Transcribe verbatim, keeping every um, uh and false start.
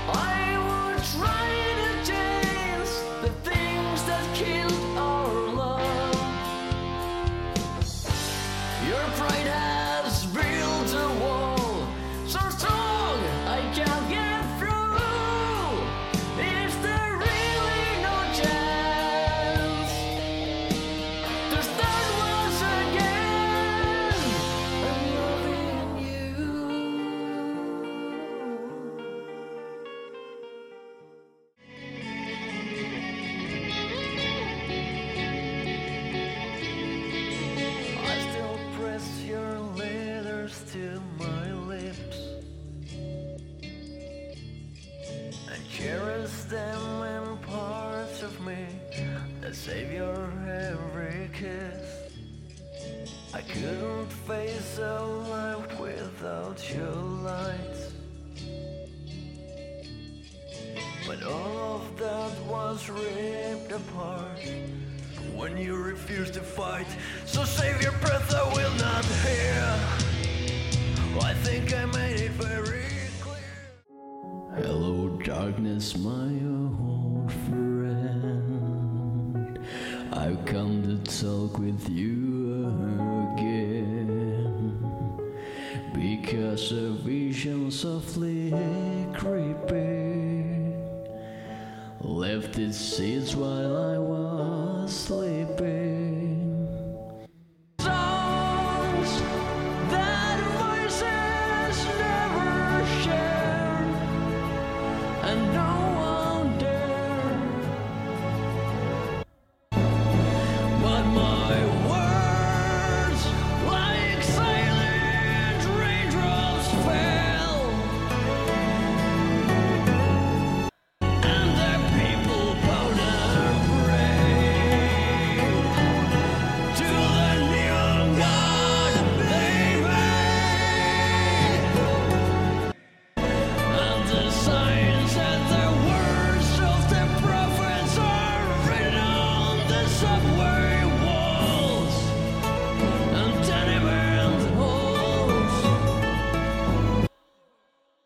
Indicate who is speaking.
Speaker 1: I would try to change the things that killed our love. Your pride has built a wall so strong I can't get through. Is there really no chance to start once again? I'm loving you. I still press your letters to my lips and cherish them in parts of me that save your every kiss. I couldn't face a life without your lights, but all of that was ripped apart when you refused to fight. So save your breath, I will not hear. I think I made it very clear. Hello darkness, my old friend, I've come to talk with you again, because a vision softly creeping left its seeds while I was sleeping. Songs that voices never shared, and